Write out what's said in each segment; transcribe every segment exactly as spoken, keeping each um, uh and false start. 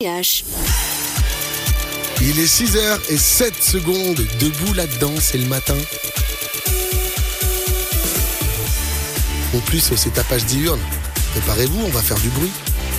H. Il est six heures sept secondes, debout là-dedans, c'est le matin. En plus, c'est tapage diurne. Préparez-vous, on va faire du bruit.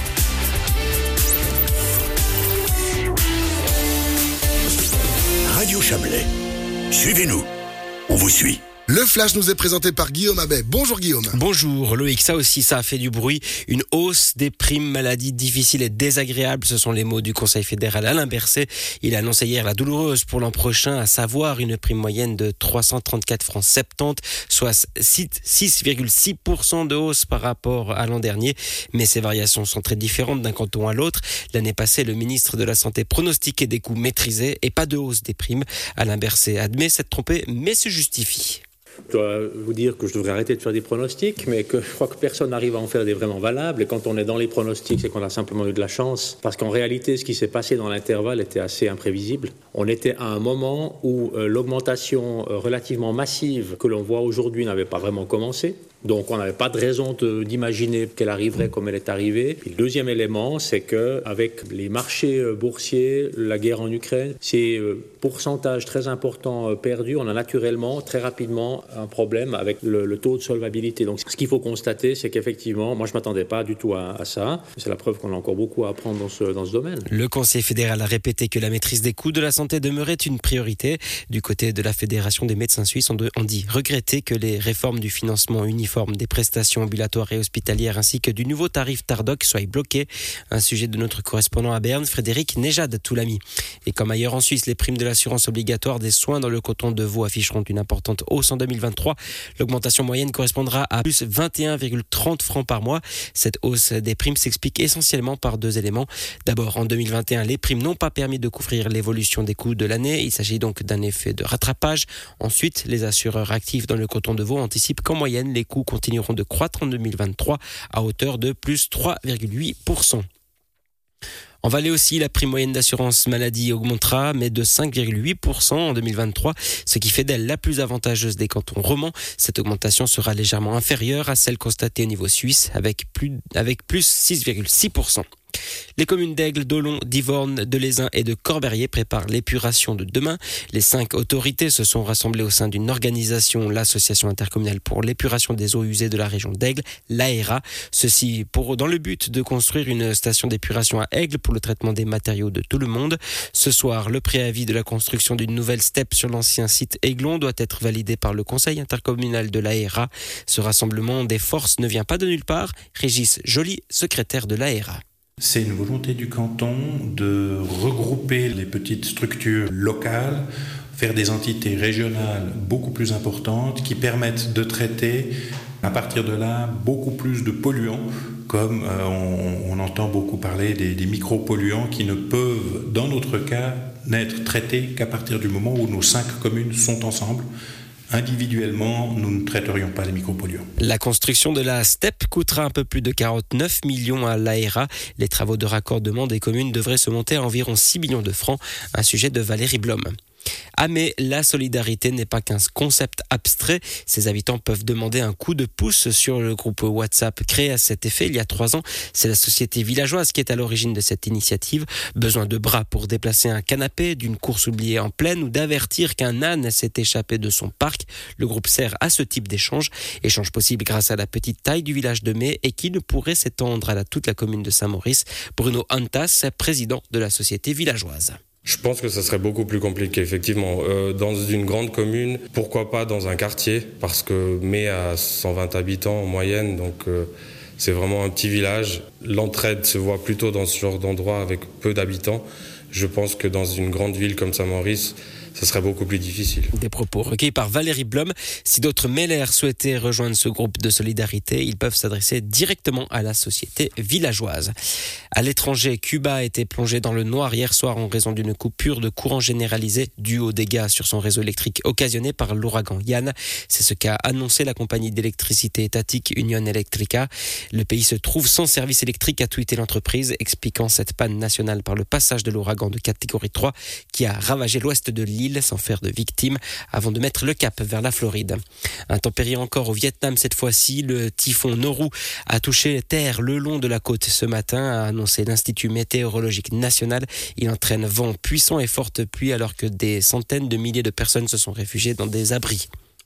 Radio Chablais. Suivez-nous. On vous suit. Le flash nous est présenté par Guillaume Abbé. Bonjour Guillaume. Bonjour Loïc, ça aussi ça a fait du bruit. Une hausse des primes maladie difficiles et désagréables, ce sont les mots du Conseil fédéral Alain Berset. Il a annoncé hier la douloureuse pour l'an prochain, à savoir une prime moyenne de trois cent trente-quatre francs soixante-dix, soit six virgule six pour cent de hausse par rapport à l'an dernier. Mais ces variations sont très différentes d'un canton à l'autre. L'année passée, le ministre de la Santé pronostiquait des coûts maîtrisés et pas de hausse des primes. Alain Berset admet s'être trompé, mais se justifie. Je dois vous dire que je devrais arrêter de faire des pronostics, mais que je crois que personne n'arrive à en faire des vraiment valables. Et quand on est dans les pronostics, c'est qu'on a simplement eu de la chance. Parce qu'en réalité, ce qui s'est passé dans l'intervalle était assez imprévisible. On était à un moment où euh, l'augmentation euh, relativement massive que l'on voit aujourd'hui n'avait pas vraiment commencé. Donc on n'avait pas de raison de, d'imaginer qu'elle arriverait comme elle est arrivée. Et le deuxième élément, c'est qu'avec les marchés boursiers, la guerre en Ukraine, ces euh, pourcentages très importants euh, perdus, on a naturellement, très rapidement, un problème avec le, le taux de solvabilité. Donc ce qu'il faut constater, c'est qu'effectivement, moi je ne m'attendais pas du tout à, à ça. C'est la preuve qu'on a encore beaucoup à apprendre dans ce, dans ce domaine. Le Conseil fédéral a répété que la maîtrise des coûts de la santé demeurait une priorité. Du côté de la Fédération des médecins suisses, on, de, on dit regretter que les réformes du financement uniforme des prestations ambulatoires et hospitalières ainsi que du nouveau tarif Tardoc soient bloqués. Un sujet de notre correspondant à Berne, Frédéric Nejad-Toulami. Et comme ailleurs en Suisse, les primes de l'assurance obligatoire des soins dans le canton de Vaud afficheront une importante hausse en deux mille vingt-trois. L'augmentation moyenne correspondra à plus vingt et un virgule trente francs par mois. Cette hausse des primes s'explique essentiellement par deux éléments. D'abord, en deux mille vingt et un, les primes n'ont pas permis de couvrir l'évolution des coûts de l'année. Il s'agit donc d'un effet de rattrapage. Ensuite, les assureurs actifs dans le canton de Vaud anticipent qu'en moyenne, les coûts continueront de croître en deux mille vingt-trois à hauteur de plus trois virgule huit pour cent. En Valais aussi, la prime moyenne d'assurance maladie augmentera, mais de cinq virgule huit pour cent en deux mille vingt-trois, ce qui fait d'elle la plus avantageuse des cantons romans. Cette augmentation sera légèrement inférieure à celle constatée au niveau suisse, avec plus, avec plus six virgule six pour cent. Les communes d'Aigle, d'Olon, d'Yvorne, de Lézin et de Corberrier préparent l'épuration de demain. Les cinq autorités se sont rassemblées au sein d'une organisation, l'Association intercommunale pour l'épuration des eaux usées de la région d'Aigle, l'A E R A. Ceci pour, dans le but de construire une station d'épuration à Aigle pour le traitement des matériaux de tout le monde. Ce soir, le préavis de la construction d'une nouvelle steppe sur l'ancien site Aiglon doit être validé par le conseil intercommunal de l'A E R A. Ce rassemblement des forces ne vient pas de nulle part. Régis Joly, secrétaire de l'A E R A. C'est une volonté du canton de regrouper les petites structures locales, faire des entités régionales beaucoup plus importantes qui permettent de traiter à partir de là beaucoup plus de polluants, comme euh, on, on entend beaucoup parler des, des micropolluants qui ne peuvent, dans notre cas, n'être traités qu'à partir du moment où nos cinq communes sont ensemble. Individuellement, nous ne traiterions pas les micropolluants. La construction de la steppe coûtera un peu plus de quarante-neuf millions à l'A E R A. Les travaux de raccordement des communes devraient se monter à environ six millions de francs. Un sujet de Valérie Blom. Ah mais la solidarité n'est pas qu'un concept abstrait. Ses habitants peuvent demander un coup de pouce sur le groupe WhatsApp créé à cet effet il y a trois ans. C'est la société villageoise qui est à l'origine de cette initiative. Besoin de bras pour déplacer un canapé, d'une course oubliée en plaine ou d'avertir qu'un âne s'est échappé de son parc. Le groupe sert à ce type d'échange. Échange possible grâce à la petite taille du village de Mai et qui ne pourrait s'étendre à la, toute la commune de Saint-Maurice. Bruno Antas, président de la société villageoise. Je pense que ça serait beaucoup plus compliqué, effectivement. Euh, dans une grande commune, pourquoi pas dans un quartier, parce que Mai a cent vingt habitants en moyenne, donc euh, c'est vraiment un petit village. L'entraide se voit plutôt dans ce genre d'endroit avec peu d'habitants. Je pense que dans une grande ville comme Saint-Maurice, ce serait beaucoup plus difficile. Des propos recueillis par Valérie Blom. Si d'autres mêleurs souhaitaient rejoindre ce groupe de solidarité, ils peuvent s'adresser directement à la société villageoise. À l'étranger, Cuba a été plongé dans le noir hier soir en raison d'une coupure de courant généralisée due aux dégâts sur son réseau électrique occasionné par l'ouragan Yann. C'est ce qu'a annoncé la compagnie d'électricité étatique Union Electrica. Le pays se trouve sans service électrique électrique, a tweeté l'entreprise, expliquant cette panne nationale par le passage de l'ouragan de catégorie trois qui a ravagé l'ouest de l'île sans faire de victimes avant de mettre le cap vers la Floride. Intempérie encore au Vietnam cette fois-ci, le typhon Noru a touché terre le long de la côte ce matin, a annoncé l'Institut météorologique national. Il entraîne vent puissant et forte pluie alors que des centaines de milliers de personnes se sont réfugiées dans des abris.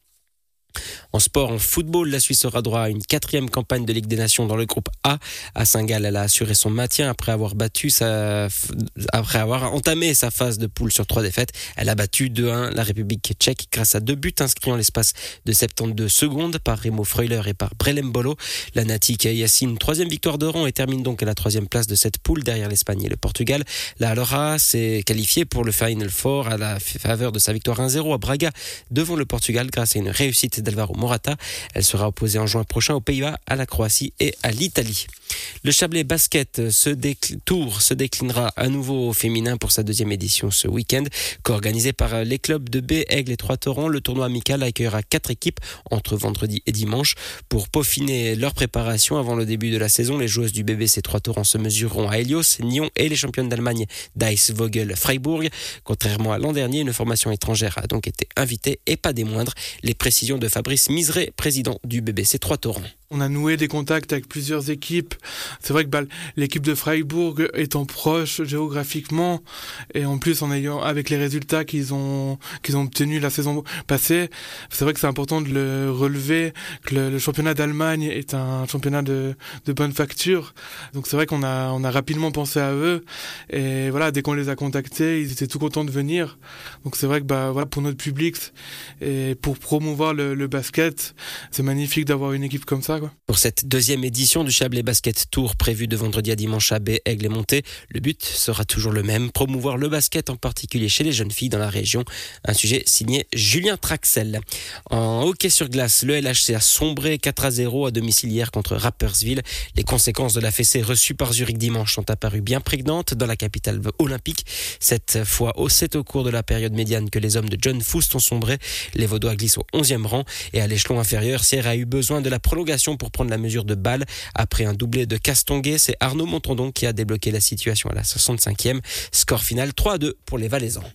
En sport, en football, la Suisse aura droit à une quatrième campagne de Ligue des Nations dans le groupe A. À Saint-Gall, elle a assuré son maintien après avoir battu sa, après avoir entamé sa phase de poule sur trois défaites. Elle a battu deux à un la République tchèque grâce à deux buts inscrits en l'espace de soixante-douze secondes par Remo Freuler et par Brelem Bolo. La Nati Kayassi, une troisième victoire de rang et termine donc à la troisième place de cette poule derrière l'Espagne et le Portugal. La Laura s'est qualifiée pour le Final Four à la faveur de sa victoire un zéro à Braga devant le Portugal grâce à une réussite d'Alvaro Morata. Elle sera opposée en juin prochain aux Pays-Bas, à la Croatie et à l'Italie. Le Chablais Basket se décl- Tour se déclinera à nouveau au féminin pour sa deuxième édition ce week-end. Co-organisé par les clubs de B, Aigle et Trois-Torrents, le tournoi amical accueillera quatre équipes entre vendredi et dimanche. Pour peaufiner leur préparation avant le début de la saison, les joueuses du B B C Trois-Torrents se mesureront à Helios, Nyon et les championnes d'Allemagne d'Ice Vogel Freiburg. Contrairement à l'an dernier, une formation étrangère a donc été invitée et pas des moindres. Les précisions de Fabrice Miseret, président du B B C Trois-Torrents. On a noué des contacts avec plusieurs équipes. C'est vrai que bah, l'équipe de Freiburg étant proche géographiquement et en plus en ayant avec les résultats qu'ils ont qu'ils ont obtenus la saison passée, c'est vrai que c'est important de le relever. Que le, le championnat d'Allemagne est un championnat de, de bonne facture. Donc c'est vrai qu'on a on a rapidement pensé à eux et voilà, dès qu'on les a contactés, ils étaient tout contents de venir. Donc c'est vrai que bah voilà, pour notre public et pour promouvoir le, le basket, c'est magnifique d'avoir une équipe comme ça. Quoi. Pour cette deuxième édition du Chablais Basket Tour prévue de vendredi à dimanche à B, Aigle et Monté, le but sera toujours le même, promouvoir le basket en particulier chez les jeunes filles dans la région. Un sujet signé Julien Traxel. En hockey sur glace, le L H C a sombré quatre à zéro à domicile hier contre Rapperswil. Les conséquences de la fessée reçue par Zurich dimanche sont apparues bien prégnantes dans la capitale olympique. Cette fois, c'est au cours de la période médiane que les hommes de John Foust ont sombré. Les Vaudois glissent au onzième rang et à l'échelon inférieur, Sierre a eu besoin de la prolongation pour prendre la mesure de balle. Après un doublé de Castonguay, c'est Arnaud Montandon qui a débloqué la situation à la soixante-cinquième. Score final trois à deux pour les Valaisans.